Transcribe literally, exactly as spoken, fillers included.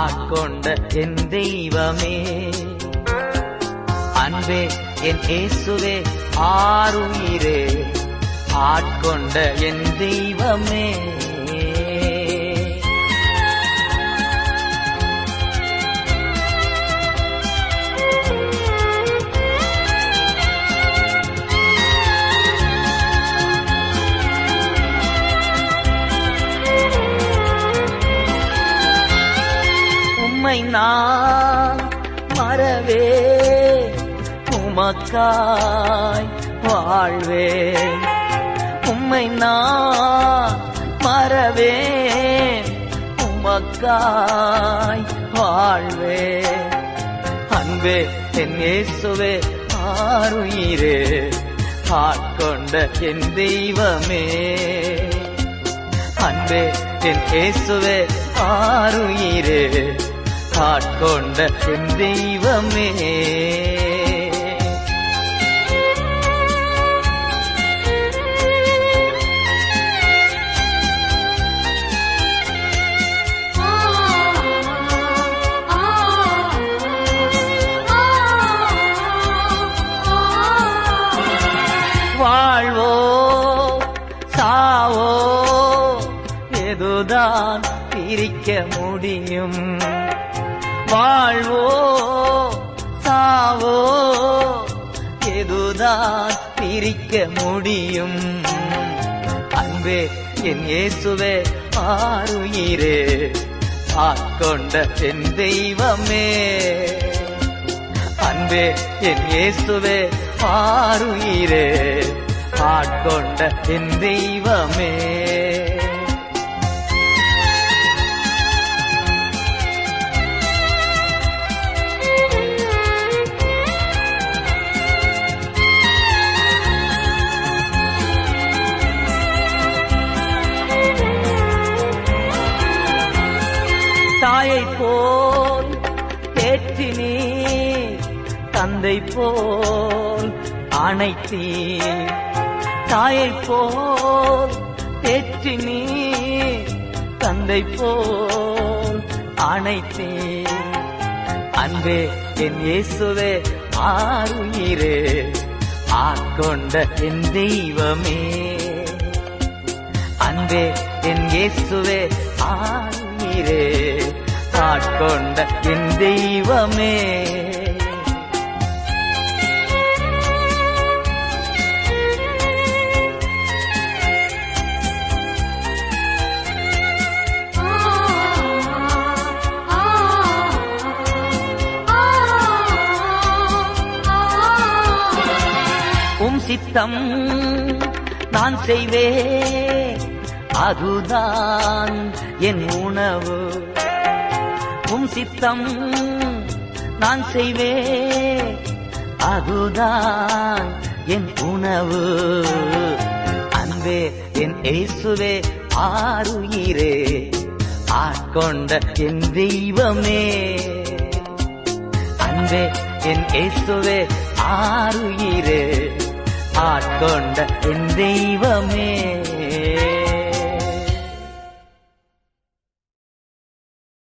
ஆட்கொண்ட என் தெய்வமே. அன்பே என் இயேசுவே ஆருயிரே, ஆட்கொண்ட என் தெய்வமே. உம்மை நான் மறவே, உமக்காய் வாழ்வே. உம்மை நான் மறவே, உமக்காய் வாழ்வே. அன்பே என் இயேசுவே ஆருயிரே, ஆட்கொண்ட என் தெய்வமே. அன்பே என் இயேசுவே ஆருயிரே, ஆட்கொண்ட என் தெய்வமே. வாழ்வோ சாவோ எதுதான் பிரிக்க முடியும்? வாழ்வோ சாவோ எதுதான் பிரிக்க முடியும்? அன்பே என் இயேசுவே ஆருயிரே, ஆட்கொண்ட என் தெய்வமே. அன்பே என் இயேசுவே ஆருயிரே, ஆட்கொண்ட என் தெய்வமே. தாயை போல் தேற்றினீர், தந்தை போல் அணைத்தீர். தாயை போல் தேற்றினீர், தந்தை போல் அணைத்தீர். அன்பே என் இயேசுவே ஆருயிரே, ஆட்கொண்ட என் தெய்வமே. அன்பே என் இயேசுவே ஆருயிரே, ஆட்கொண்ட என் தெய்வமே. உம் சித்தம் நான் செய்வேன், அதுதான் என் உணவு. உம் சித்தம் நான் செய்வேன், அதுதான் என் உணவு. அன்பே என் இயேசுவே ஆருயிரே, ஆட்கொண்ட என் தெய்வமே. அன்பே என் இயேசுவே ஆருயிரே, ஆட்கொண்ட என் தெய்வமே.